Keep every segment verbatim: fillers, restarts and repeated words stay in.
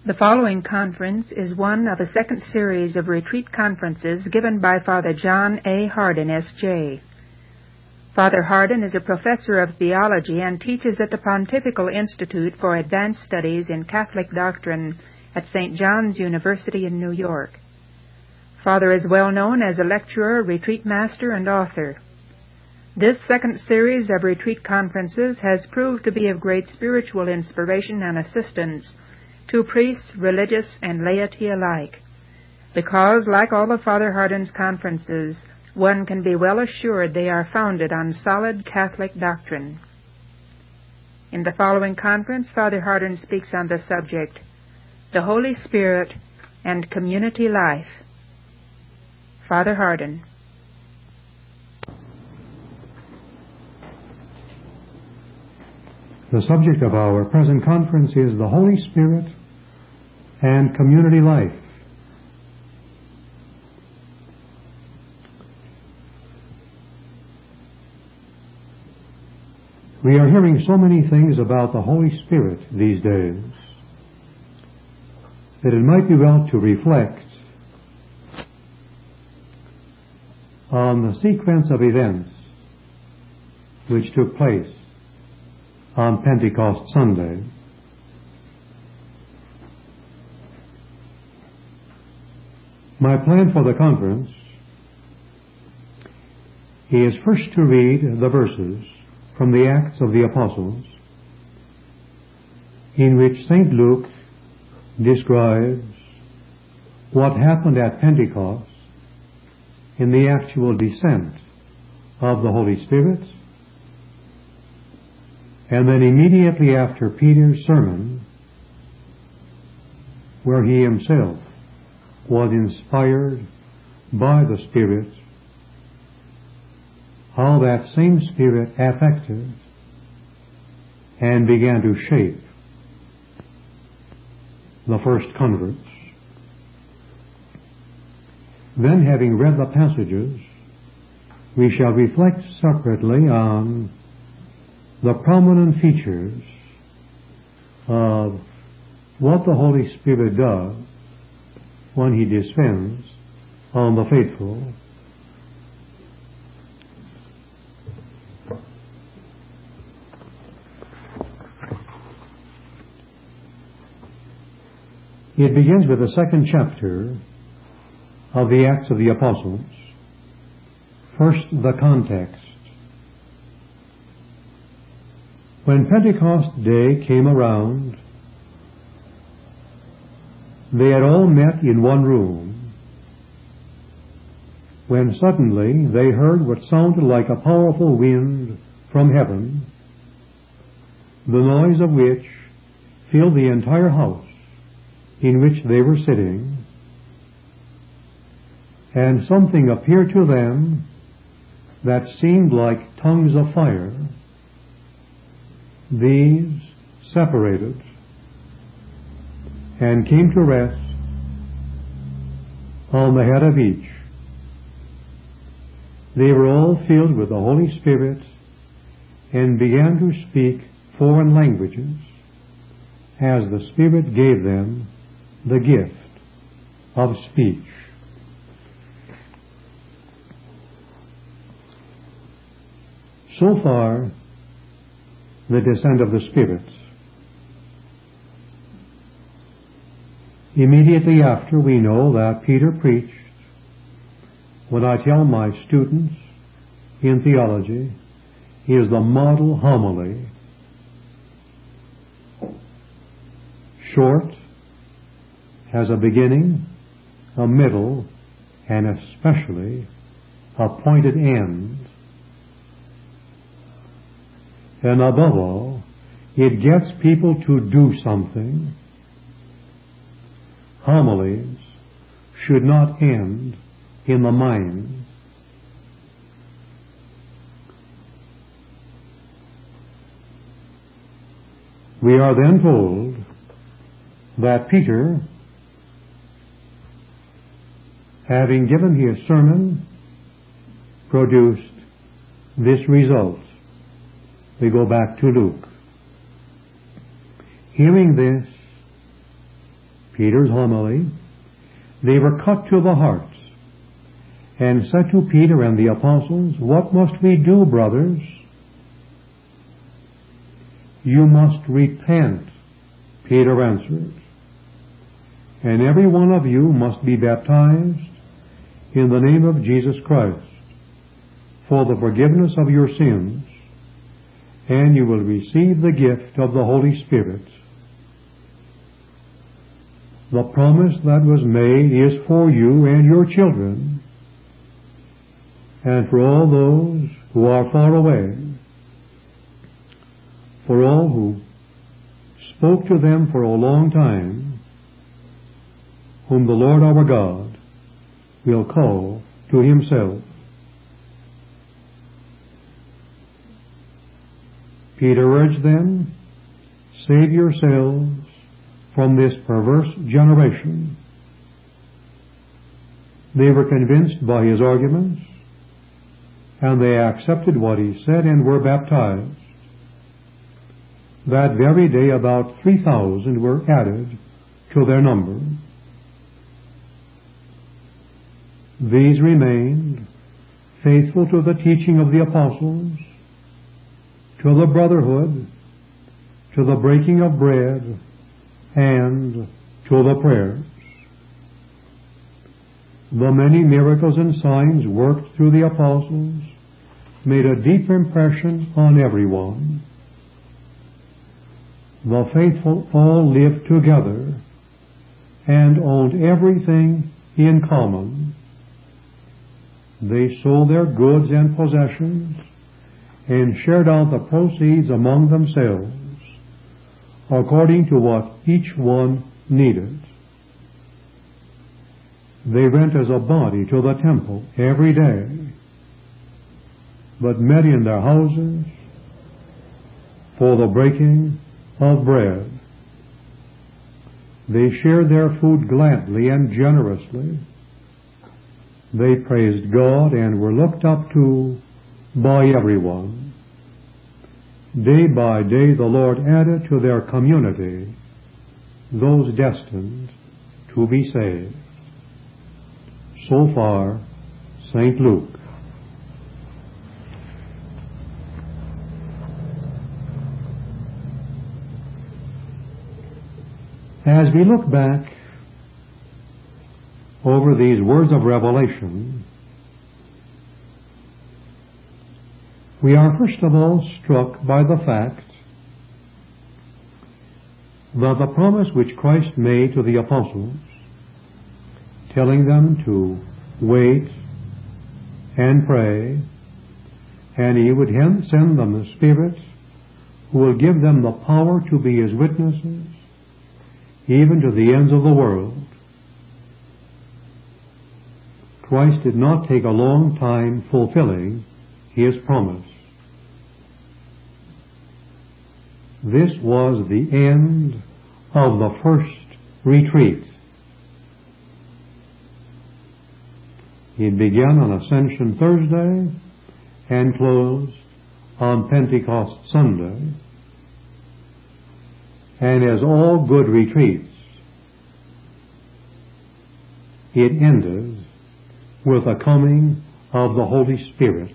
The following conference is one of a second series of retreat conferences given by Father John A. Hardin, S J Father Hardin is a professor of theology and teaches at the Pontifical Institute for Advanced Studies in Catholic Doctrine at Saint John's University in New York. Father is well known as a lecturer, retreat master, and author. This second series of retreat conferences has proved to be of great spiritual inspiration and assistance to priests, religious, and laity alike, because, like all of Father Hardin's conferences, one can be well assured they are founded on solid Catholic doctrine. In the following conference, Father Hardin speaks on the subject, the Holy Spirit and Community Life. Father Hardin. The subject of our present conference is the Holy Spirit and community life. We are hearing so many things about the Holy Spirit these days that it might be well to reflect on the sequence of events which took place on Pentecost Sunday. My plan for the conference is first to read the verses from the Acts of the Apostles in which Saint Luke describes what happened at Pentecost in the actual descent of the Holy Spirit, and then immediately after Peter's sermon, where he himself was inspired by the Spirit, how that same Spirit affected and began to shape the first converts. Then, having read the passages, we shall reflect separately on the prominent features of what the Holy Spirit does when He descends on the faithful. It begins with the second chapter of the Acts of the Apostles. First, the context. When Pentecost Day came around, they had all met in one room, when suddenly they heard what sounded like a powerful wind from heaven, the noise of which filled the entire house in which they were sitting, and something appeared to them that seemed like tongues of fire. These separated and came to rest on the head of each. They were all filled with the Holy Spirit and began to speak foreign languages as the Spirit gave them the gift of speech. So far, the descent of the Spirit. Immediately after, we know that Peter preached. What I tell my students in theology is the model homily. Short, has a beginning, a middle, and especially a pointed end. And above all, it gets people to do something. Homilies should not end in the mind. We are then told that Peter, having given his sermon, produced this result. We go back to Luke. Hearing this, Peter's homily, they were cut to the heart, and said to Peter and the apostles, "What must we do, brothers?" "You must repent," Peter answered, "and every one of you must be baptized in the name of Jesus Christ for the forgiveness of your sins, and you will receive the gift of the Holy Spirit." The promise that was made is for you and your children, and for all those who are far away, for all who spoke to them for a long time, whom the Lord our God will call to himself. Peter urged them, "Save yourselves from this perverse generation." They were convinced by his arguments, and they accepted what he said and were baptized. That very day about three thousand were added to their number. These remained faithful to the teaching of the apostles, to the brotherhood, to the breaking of bread, and to the prayers. The many miracles and signs worked through the apostles made a deep impression on everyone. The faithful all lived together and owned everything in common. They sold their goods and possessions and shared out the proceeds among themselves according to what each one needed. They went as a body to the temple every day, but met in their houses for the breaking of bread. They shared their food gladly and generously. They praised God and were looked up to by everyone. Day by day the Lord added to their community those destined to be saved. So far, Saint Luke. As we look back over these words of revelation, we are first of all struck by the fact that the promise which Christ made to the apostles, telling them to wait and pray, and he would send them the Spirit who will give them the power to be his witnesses even to the ends of the world. Christ did not take a long time fulfilling his promise. This was the end of the first retreat. It began on Ascension Thursday and closed on Pentecost Sunday. And as all good retreats, it ended with the coming of the Holy Spirit.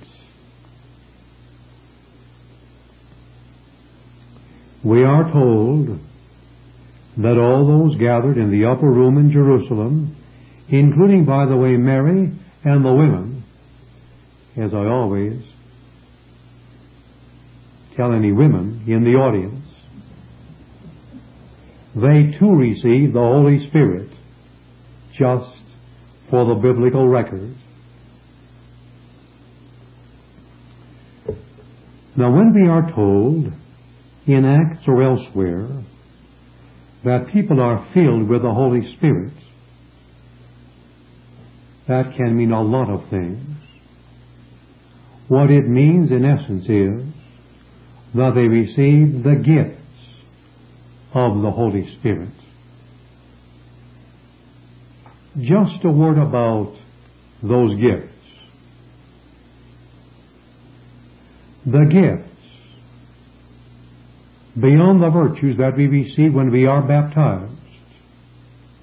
We are told that all those gathered in the upper room in Jerusalem, including, by the way, Mary and the women, as I always tell any women in the audience, they too received the Holy Spirit, just for the biblical record. Now, when we are told in Acts or elsewhere that people are filled with the Holy Spirit, that can mean a lot of things. What it means in essence is that they receive the gifts of the Holy Spirit. Just a word about those gifts. The gifts, beyond the virtues that we receive when we are baptized,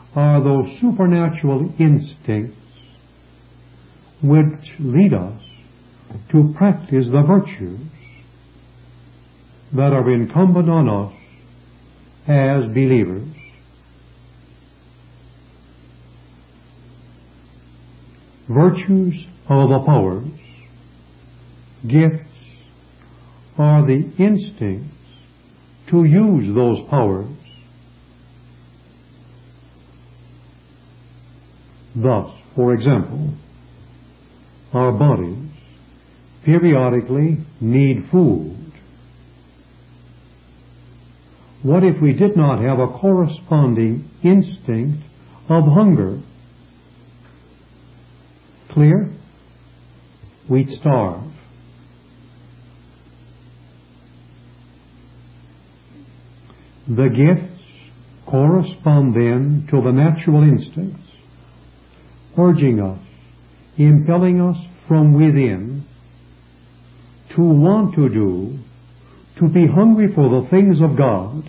are those supernatural instincts which lead us to practice the virtues that are incumbent on us as believers. Virtues are the powers. Gifts are the instincts to use those powers. Thus, for example, our bodies periodically need food. What if we did not have a corresponding instinct of hunger? Clear? We'd starve. The gifts correspond then to the natural instincts, urging us, impelling us from within to want to do, to be hungry for the things of God.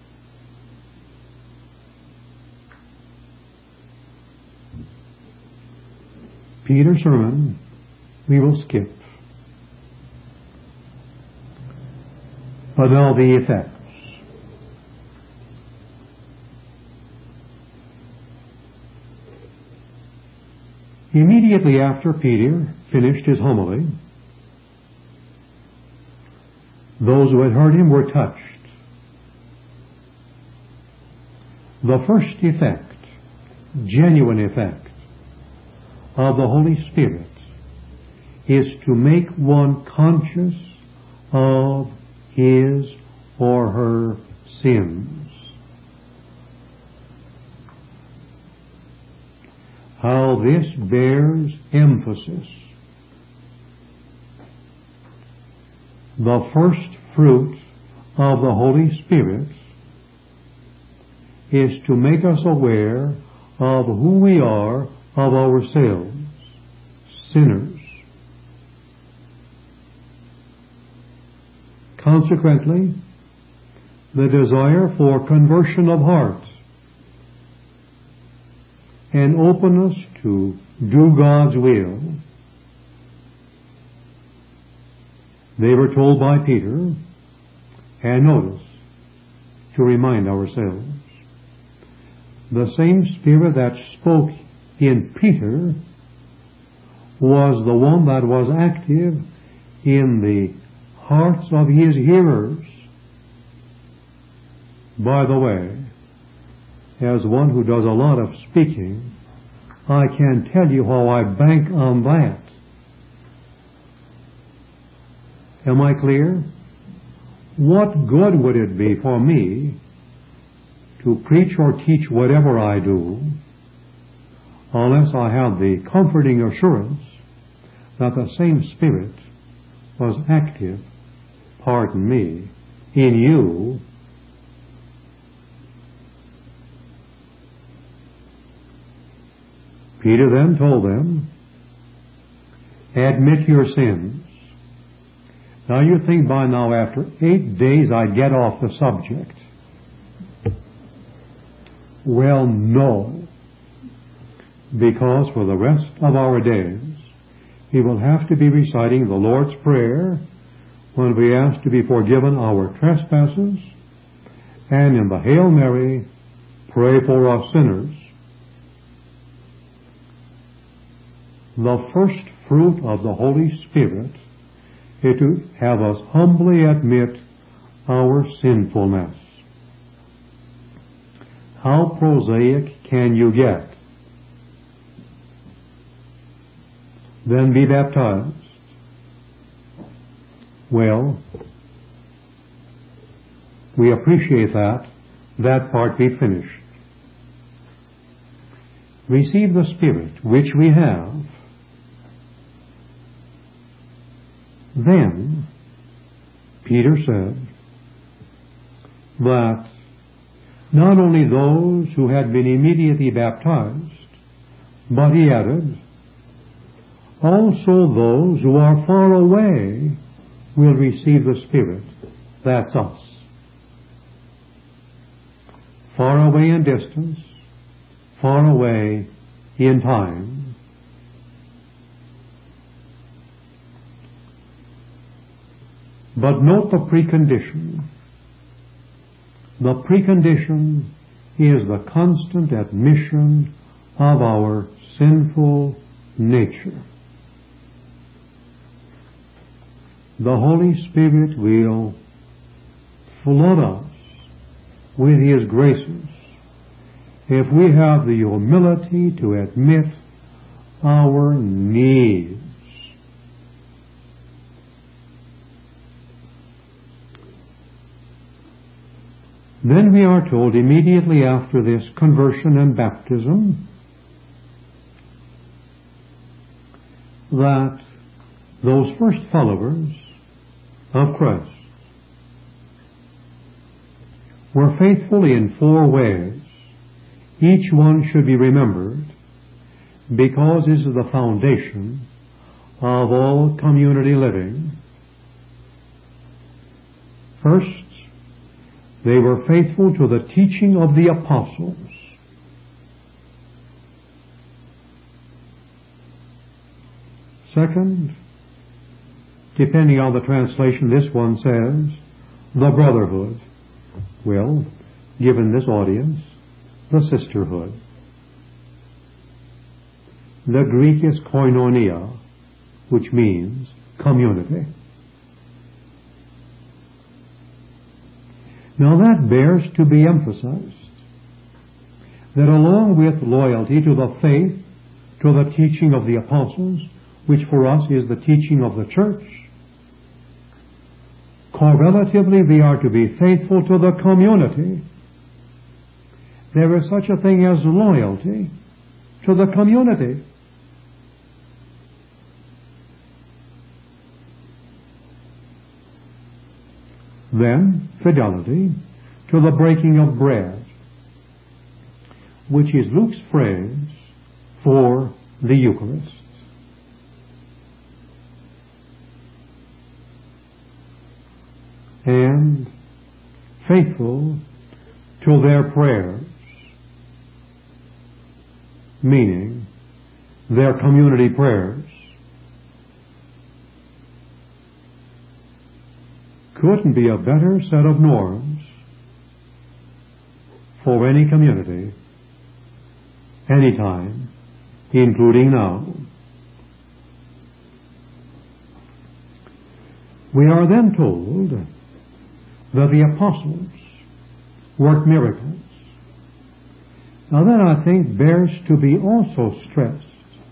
Peter's sermon we will skip. But now the effects. Immediately after Peter finished his homily, those who had heard him were touched. The first effect, genuine effect, of the Holy Spirit is to make one conscious of his or her sins. How this bears emphasis. The first fruit of the Holy Spirit is to make us aware of who we are of ourselves, sinners. Consequently, the desire for conversion of heart and openness to do God's will. They were told by Peter, and notice, to remind ourselves, the same Spirit that spoke in Peter was the one that was active in the hearts of his hearers. By the way, as one who does a lot of speaking, I can tell you how I bank on that. Am I clear? What good would it be for me to preach or teach whatever I do unless I have the comforting assurance that the same Spirit was active, pardon me, in you? Peter then told them, admit your sins. Now you think by now after eight days I'd get off the subject. Well, no. Because for the rest of our days, we will have to be reciting the Lord's Prayer when we ask to be forgiven our trespasses, and in the Hail Mary, pray for us sinners. The first fruit of the Holy Spirit is to have us humbly admit our sinfulness. How prosaic can you get? Then be baptized. Well, we appreciate that. That part we finished. Receive the Spirit, which we have. Then, Peter said that not only those who had been immediately baptized, but he added, also those who are far away will receive the Spirit. That's us. Far away in distance, far away in time. But note the precondition. The precondition is the constant admission of our sinful nature. The Holy Spirit will flood us with His graces if we have the humility to admit our needs. Then we are told immediately after this conversion and baptism that those first followers of Christ were faithful in four ways. Each one should be remembered because this is the foundation of all community living. First, they were faithful to the teaching of the apostles. Second, depending on the translation, this one says, the brotherhood. Well, given this audience, the sisterhood. The Greek is koinonia, which means community. Now that bears to be emphasized, that along with loyalty to the faith, to the teaching of the apostles, which for us is the teaching of the church, correlatively we are to be faithful to the community. There is such a thing as loyalty to the community. Then, fidelity to the breaking of bread, which is Luke's phrase for the Eucharist. And faithful to their prayers, meaning their community prayers. Couldn't be a better set of norms for any community, anytime, including now. We are then told that the apostles worked miracles. Now that, I think, bears to be also stressed.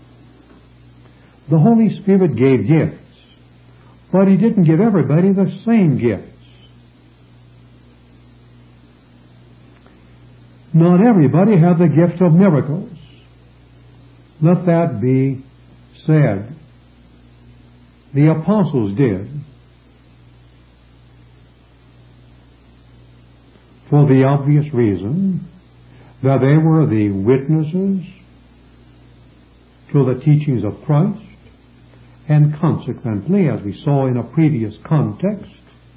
The Holy Spirit gave gifts, but He didn't give everybody the same gifts. Not everybody had the gift of miracles. Let that be said. The apostles did. For the obvious reason that they were the witnesses to the teachings of Christ, and consequently, as we saw in a previous context,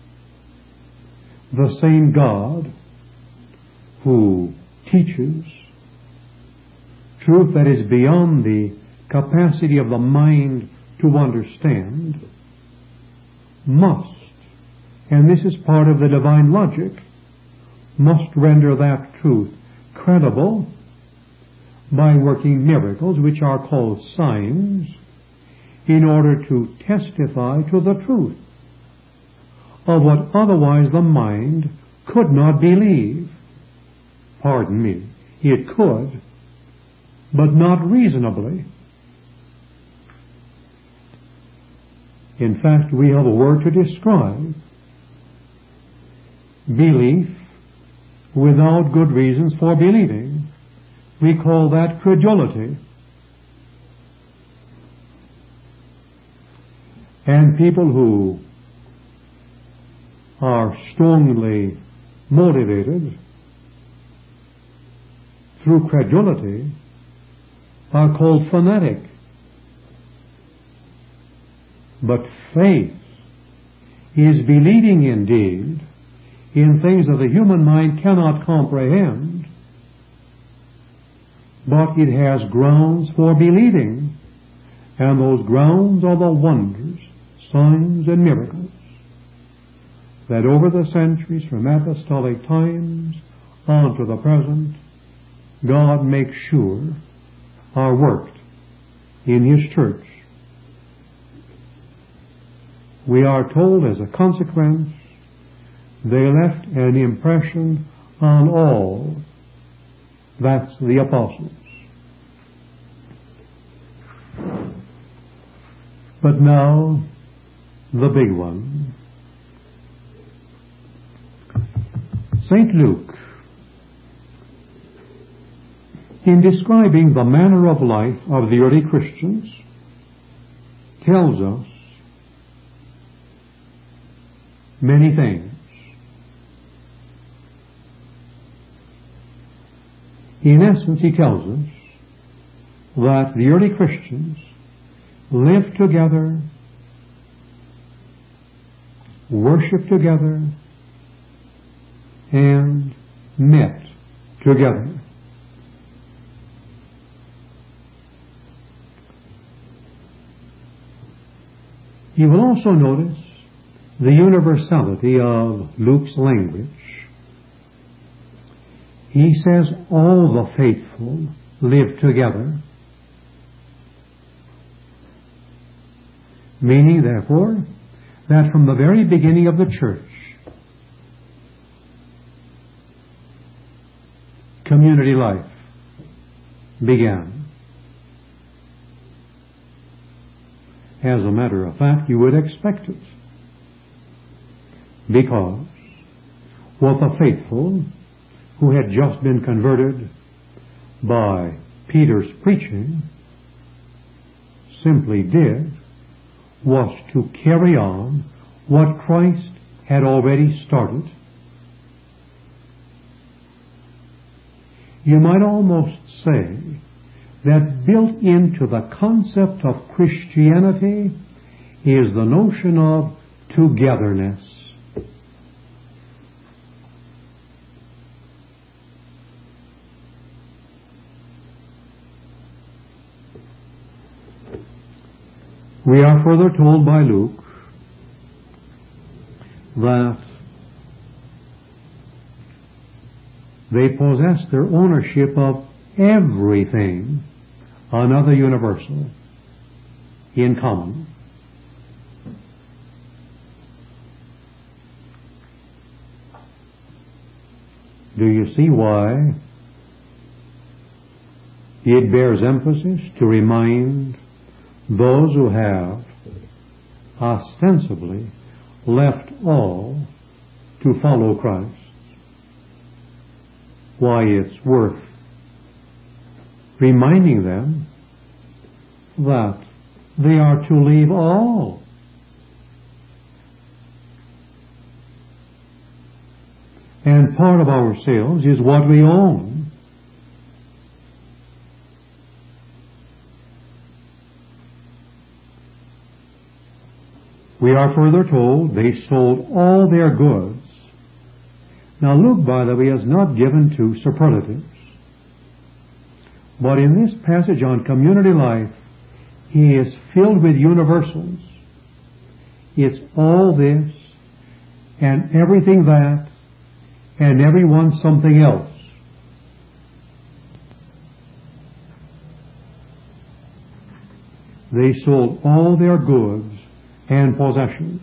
the same God who teaches truth that is beyond the capacity of the mind to understand must, and this is part of the divine logic, must render that truth credible by working miracles, which are called signs, in order to testify to the truth of what otherwise the mind could not believe. Pardon me, it could, but not reasonably. In fact, we have a word to describe belief without good reasons for believing. We call that credulity. And people who are strongly motivated through credulity are called fanatic. But faith is believing indeed in things that the human mind cannot comprehend, but it has grounds for believing, and those grounds are the wonders, signs, and miracles that over the centuries from apostolic times on to the present, God makes sure are worked in His church. We are told as a consequence, they left an impression on all. That's the apostles. But now, the big one. Saint Luke, in describing the manner of life of the early Christians, tells us many things. In essence, he tells us that the early Christians lived together, worshiped together, and met together. You will also notice the universality of Luke's language. He says all the faithful live together, meaning, therefore, that from the very beginning of the church, community life began. As a matter of fact, you would expect it, because what the faithful who had just been converted by Peter's preaching simply did was to carry on what Christ had already started. You might almost say that built into the concept of Christianity is the notion of togetherness. We are further told by Luke that they possess their ownership of everything, another universal, in common. Do you see why it bears emphasis to remind those who have ostensibly left all to follow Christ? Why it's worth reminding them that they are to leave all. And part of ourselves is what we own. We are further told they sold all their goods. Now Luke, by the way, is not given to superlatives. But in this passage on community life, he is filled with universals. It's all this and everything that and everyone something else. They sold all their goods and possessions.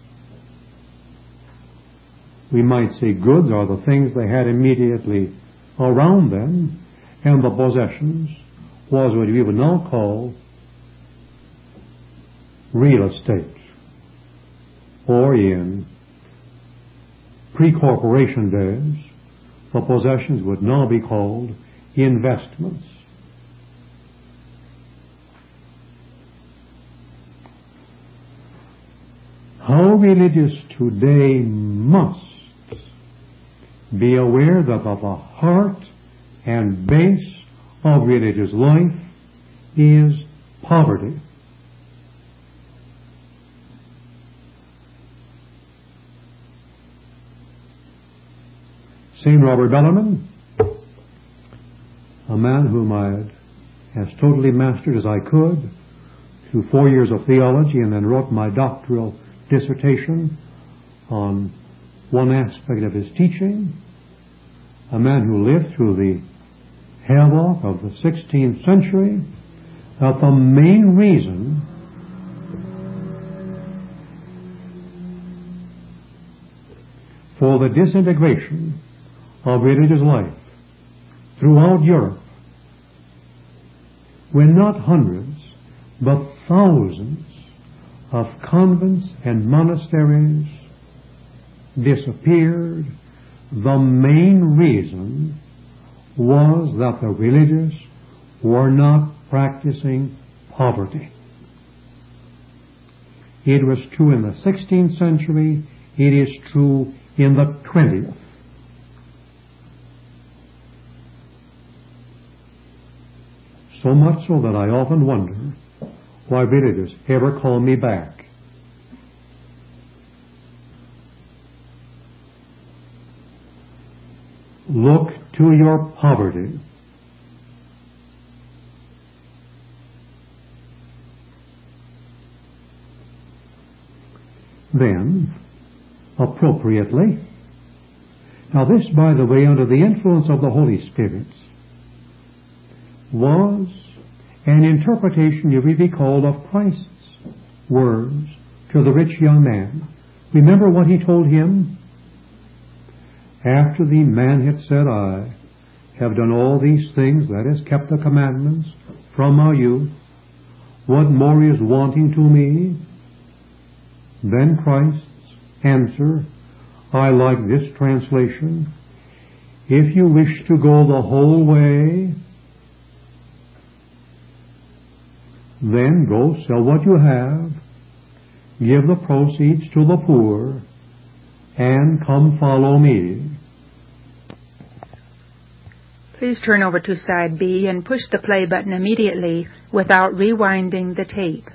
We might say goods are the things they had immediately around them, and the possessions was what we would now call real estate, or in pre-corporation days, the possessions would now be called investments. How religious today must be aware that the heart and base of religious life is poverty. Saint Robert Bellarmine, a man whom I had as totally mastered as I could through four years of theology, and then wrote my doctoral dissertation on one aspect of his teaching, a man who lived through the havoc of the sixteenth century, that the main reason for the disintegration of religious life throughout Europe were not hundreds, but thousands of convents and monasteries disappeared. The main reason was that the religious were not practicing poverty. It was true in the sixteenth century. It is true in the twentieth. So much so that I often wonder why religious ever call me back. Look to your poverty. Then, appropriately, now this, by the way, under the influence of the Holy Spirit, was an interpretation, you may recall, of Christ's words to the rich young man. Remember what he told him? After the man had said, I have done all these things, that is, kept the commandments from my youth, what more is wanting to me? Then Christ's answer, I like this translation, if you wish to go the whole way, then go sell what you have, give the proceeds to the poor, and come follow me. Please turn over to side B and push the play button immediately without rewinding the tape.